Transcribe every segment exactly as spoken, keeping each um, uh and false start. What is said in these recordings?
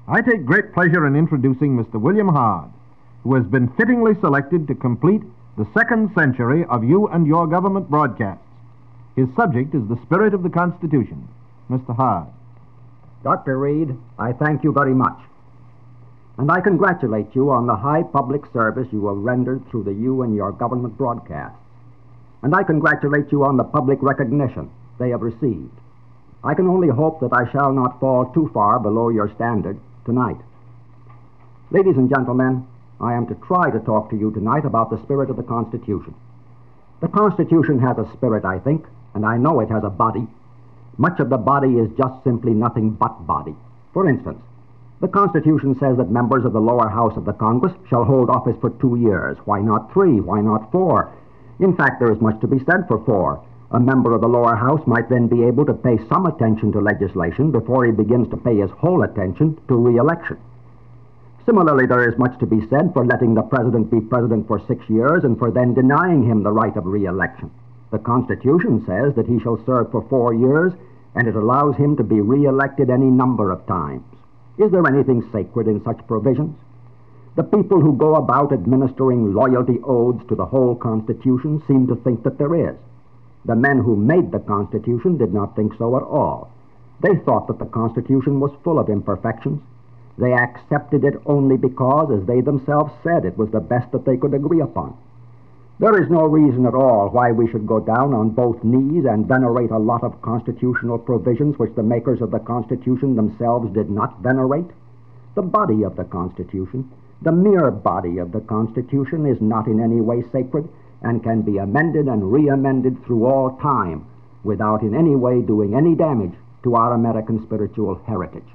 I take great pleasure in introducing Mister William Hard, who has been fittingly selected to complete the second century of you and your government broadcasts. His subject is the spirit of the Constitution. Mister Hard. Doctor Reed, I thank you very much. And I congratulate you on the high public service you have rendered through the you and your government broadcasts. And I congratulate you on the public recognition they have received. I can only hope that I shall not fall too far below your standard tonight. Ladies and gentlemen, I am to try to talk to you tonight about the spirit of the Constitution. The Constitution has a spirit, I think, and I know it has a body. Much of the body is just simply nothing but body. For instance, the Constitution says that members of the lower house of the Congress shall hold office for two years. Why not three? Why not four? In fact, there is much to be said for four. A member of the lower house might then be able to pay some attention to legislation before he begins to pay his whole attention to re-election. Similarly, there is much to be said for letting the president be president for six years and for then denying him the right of re-election. The Constitution says that he shall serve for four years, and it allows him to be re-elected any number of times. Is there anything sacred in such provisions? The people who go about administering loyalty oaths to the whole Constitution seem to think that there is. The men who made the Constitution did not think so at all. They thought that the Constitution was full of imperfections. They accepted it only because, as they themselves said, it was the best that they could agree upon. There is no reason at all why we should go down on both knees and venerate a lot of constitutional provisions which the makers of the Constitution themselves did not venerate. The body of the Constitution, the mere body of the Constitution, is not in any way sacred and can be amended and re-amended through all time without in any way doing any damage to our American spiritual heritage.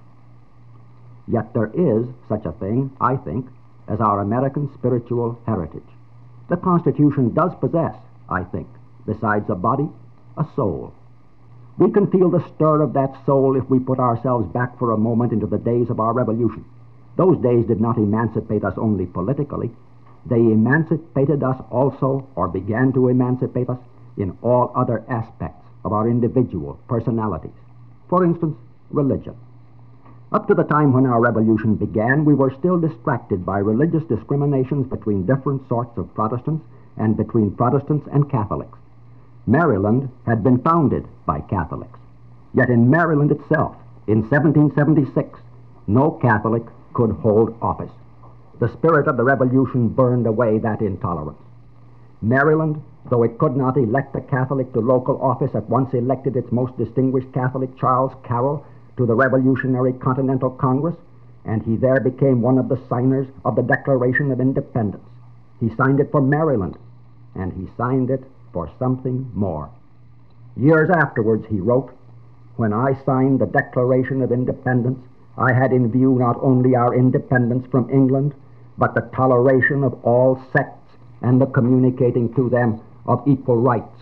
Yet there is such a thing, I think, as our American spiritual heritage. The Constitution does possess, I think, besides a body, a soul. We can feel the stir of that soul if we put ourselves back for a moment into the days of our Revolution. Those days did not emancipate us only politically. They emancipated us also, or began to emancipate us, in all other aspects of our individual personalities. For instance, religion. Up to the time when our revolution began, we were still distracted by religious discriminations between different sorts of Protestants and between Protestants and Catholics. Maryland had been founded by Catholics. Yet in Maryland itself, in seventeen seventy-six, no Catholic could hold office. The spirit of the revolution burned away that intolerance. Maryland, though it could not elect a Catholic to local office, at once elected its most distinguished Catholic, Charles Carroll, to the Revolutionary Continental Congress, and he there became one of the signers of the Declaration of Independence. He signed it for Maryland, and he signed it for something more. Years afterwards, he wrote, "When I signed the Declaration of Independence, I had in view not only our independence from England, but the toleration of all sects and the communicating to them of equal rights."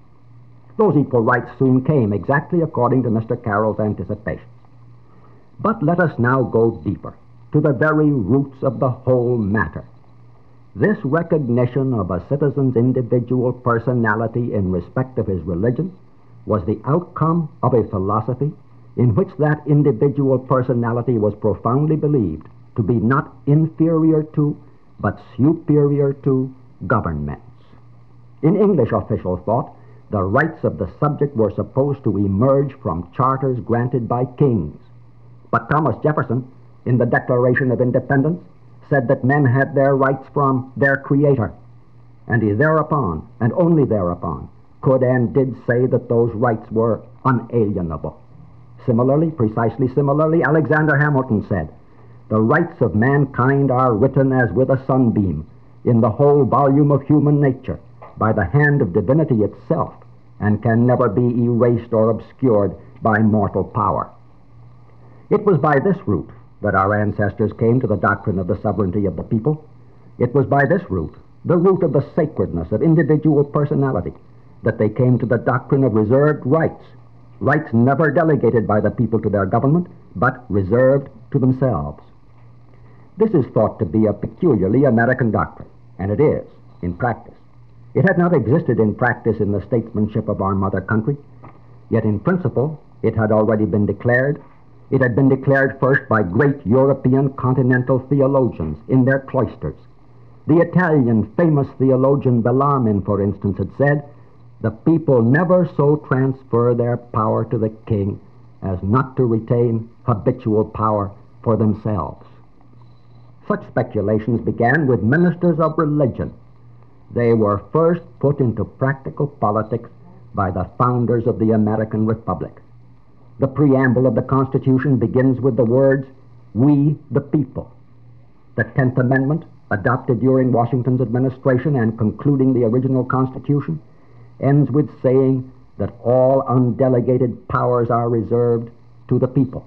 Those equal rights soon came, exactly according to Mister Carroll's anticipations. But let us now go deeper, to the very roots of the whole matter. This recognition of a citizen's individual personality in respect of his religion was the outcome of a philosophy in which that individual personality was profoundly believed to be not inferior to, but superior to, governments. In English official thought, the rights of the subject were supposed to emerge from charters granted by kings. But Thomas Jefferson, in the Declaration of Independence, said that men had their rights from their Creator, and he thereupon, and only thereupon, could and did say that those rights were unalienable. Similarly, precisely similarly, Alexander Hamilton said, "The rights of mankind are written as with a sunbeam in the whole volume of human nature, by the hand of divinity itself, and can never be erased or obscured by mortal power." It was by this route that our ancestors came to the doctrine of the sovereignty of the people. It was by this route, the route of the sacredness of individual personality, that they came to the doctrine of reserved rights, rights never delegated by the people to their government, but reserved to themselves. This is thought to be a peculiarly American doctrine, and it is, in practice. It had not existed in practice in the statesmanship of our mother country, yet in principle it had already been declared, It had been declared first by great European continental theologians in their cloisters. The Italian famous theologian Bellarmine, for instance, had said, "The people never so transfer their power to the king as not to retain habitual power for themselves." Such speculations began with ministers of religion. They were first put into practical politics by the founders of the American Republic. The preamble of the Constitution begins with the words, "We the people." The Tenth Amendment, adopted during Washington's administration and concluding the original Constitution, ends with saying that all undelegated powers are reserved to the people.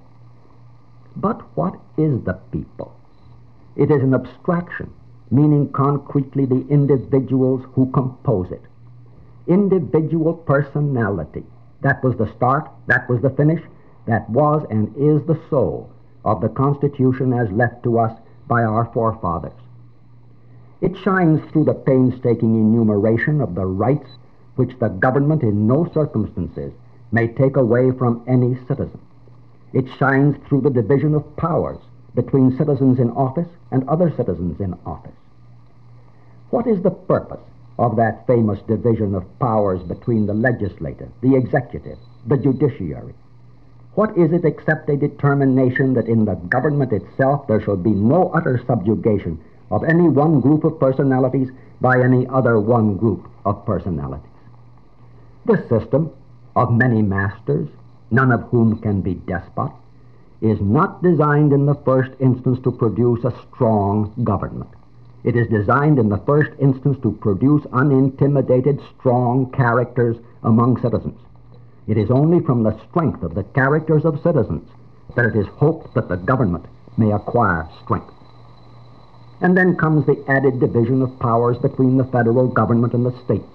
But what is the people? It is an abstraction, meaning concretely the individuals who compose it. Individual personality. That was the start, that was the finish, that was and is the soul of the Constitution as left to us by our forefathers. It shines through the painstaking enumeration of the rights which the government in no circumstances may take away from any citizen. It shines through the division of powers between citizens in office and other citizens in office. What is the purpose of that famous division of powers between the legislative, the executive, the judiciary? What is it except a determination that in the government itself there shall be no utter subjugation of any one group of personalities by any other one group of personalities? This system of many masters, none of whom can be despot, is not designed in the first instance to produce a strong government. It is designed in the first instance to produce unintimidated, strong characters among citizens. It is only from the strength of the characters of citizens that it is hoped that the government may acquire strength. And then comes the added division of powers between the federal government and the states.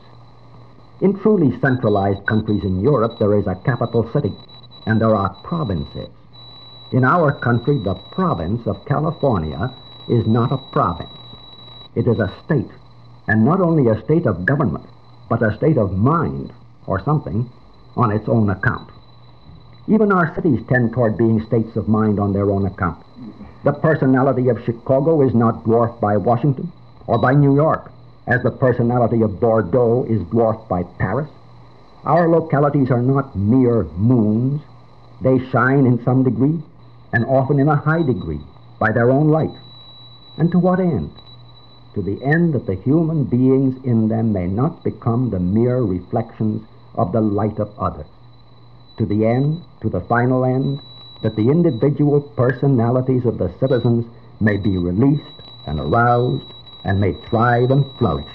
In truly centralized countries in Europe, there is a capital city, and there are provinces. In our country, the province of California is not a province. It is a state, and not only a state of government, but a state of mind, or something, on its own account. Even our cities tend toward being states of mind on their own account. The personality of Chicago is not dwarfed by Washington or by New York, as the personality of Bordeaux is dwarfed by Paris. Our localities are not mere moons. They shine in some degree, and often in a high degree, by their own light. And to what end? To the end that the human beings in them may not become the mere reflections of the light of others. To the end, to the final end, that the individual personalities of the citizens may be released and aroused and may thrive and flourish.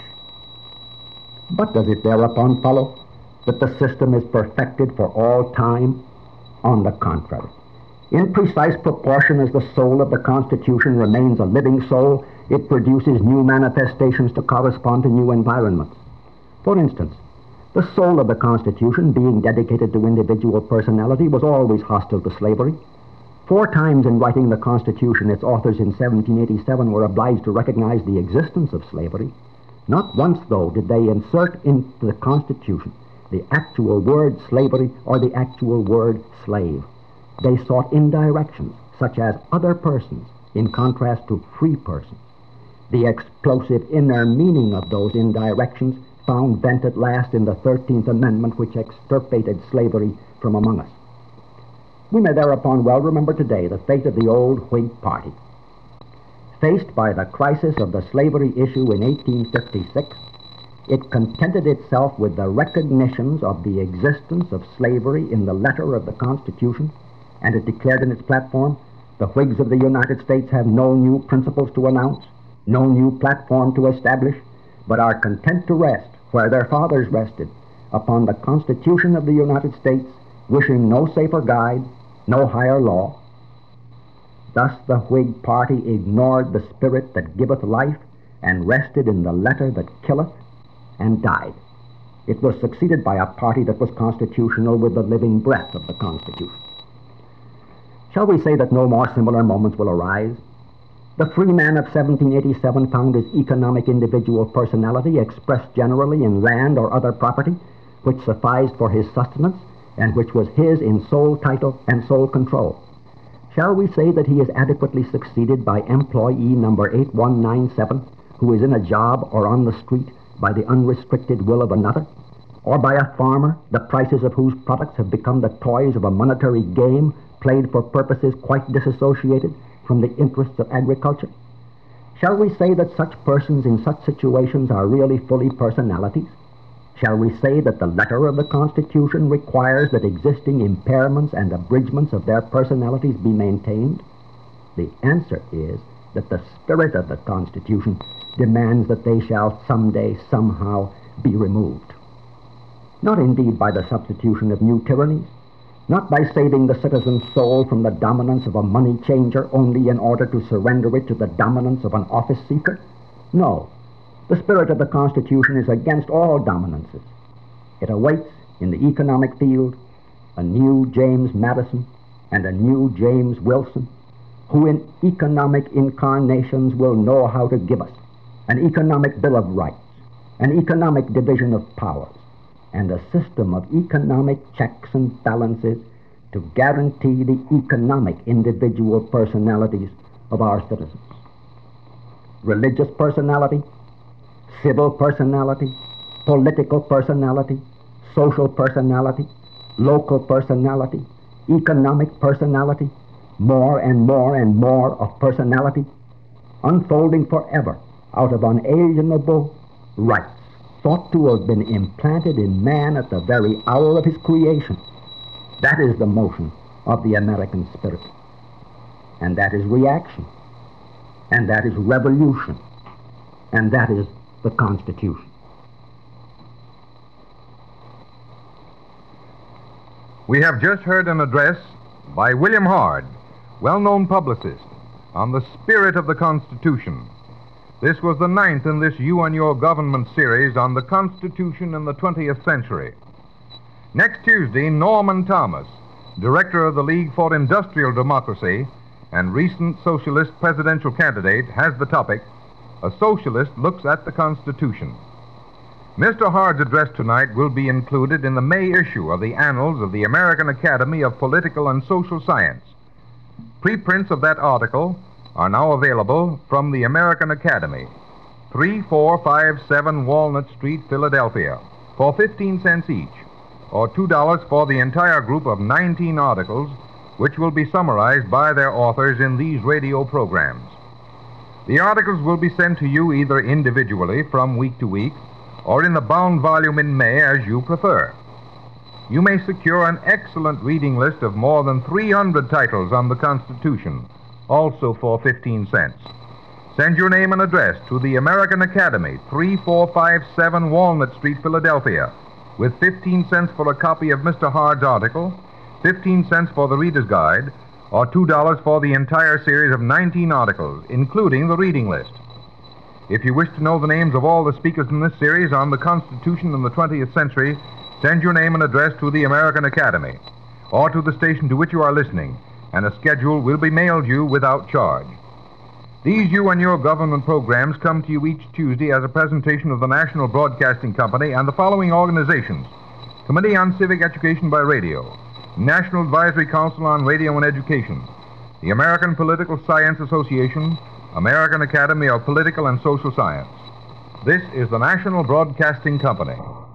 But does it thereupon follow that the system is perfected for all time? On the contrary. In precise proportion as the soul of the Constitution remains a living soul, it produces new manifestations to correspond to new environments. For instance, the soul of the Constitution, being dedicated to individual personality, was always hostile to slavery. Four times in writing the Constitution, its authors in seventeen eighty-seven were obliged to recognize the existence of slavery. Not once, though, did they insert into the Constitution the actual word slavery or the actual word slave. They sought indirections, such as other persons, in contrast to free persons. The explosive inner meaning of those indirections found vent at last in the thirteenth Amendment, which extirpated slavery from among us. We may thereupon well remember today the fate of the old Whig Party. Faced by the crisis of the slavery issue in eighteen fifty-six, it contented itself with the recognitions of the existence of slavery in the letter of the Constitution, and it declared in its platform, "The Whigs of the United States have no new principles to announce, no new platform to establish, but are content to rest where their fathers rested, upon the Constitution of the United States, wishing no safer guide, no higher law." Thus the Whig party ignored the spirit that giveth life, and rested in the letter that killeth, and died. It was succeeded by a party that was constitutional with the living breath of the Constitution. Shall we say that no more similar moments will arise? The free man of seventeen eighty-seven found his economic individual personality expressed generally in land or other property, which sufficed for his sustenance, and which was his in sole title and sole control. Shall we say that he is adequately succeeded by employee number eight one nine seven, who is in a job or on the street by the unrestricted will of another? Or by a farmer, the prices of whose products have become the toys of a monetary game played for purposes quite disassociated from the interests of agriculture? Shall we say that such persons in such situations are really fully personalities? Shall we say that the letter of the Constitution requires that existing impairments and abridgments of their personalities be maintained? The answer is that the spirit of the Constitution demands that they shall someday, somehow, be removed. Not indeed by the substitution of new tyrannies, not by saving the citizen's soul from the dominance of a money changer only in order to surrender it to the dominance of an office seeker. No, the spirit of the Constitution is against all dominances. It awaits in the economic field a new James Madison and a new James Wilson, who in economic incarnations will know how to give us an economic Bill of Rights, an economic division of powers, and a system of economic checks and balances to guarantee the economic individual personalities of our citizens. Religious personality, civil personality, political personality, social personality, local personality, economic personality, more and more and more of personality, unfolding forever out of unalienable rights, thought to have been implanted in man at the very hour of his creation. That is the motion of the American spirit. And that is reaction. And that is revolution. And that is the Constitution. We have just heard an address by William Hard, well-known publicist, on the spirit of the Constitution. This was the ninth in this You and Your Government series on the Constitution in the twentieth century. Next Tuesday, Norman Thomas, director of the League for Industrial Democracy and recent socialist presidential candidate, has the topic, A Socialist Looks at the Constitution. Mister Hard's address tonight will be included in the May issue of the Annals of the American Academy of Political and Social Science. Preprints of that article are now available from the American Academy, three four five seven Walnut Street, Philadelphia, for fifteen cents each, or two dollars for the entire group of nineteen articles, which will be summarized by their authors in these radio programs. The articles will be sent to you either individually from week to week, or in the bound volume in May, as you prefer. You may secure an excellent reading list of more than three hundred titles on the Constitution, also for fifteen cents. Send your name and address to the American Academy, three four five seven Walnut Street, Philadelphia, with fifteen cents for a copy of Mister Hard's article, fifteen cents for the Reader's Guide, or two dollars for the entire series of nineteen articles, including the reading list. If you wish to know the names of all the speakers in this series on the Constitution in the twentieth century, send your name and address to the American Academy, or to the station to which you are listening, and a schedule will be mailed you without charge. These You and Your Government programs come to you each Tuesday as a presentation of the National Broadcasting Company and the following organizations: Committee on Civic Education by Radio, National Advisory Council on Radio and Education, the American Political Science Association, American Academy of Political and Social Science. This is the National Broadcasting Company.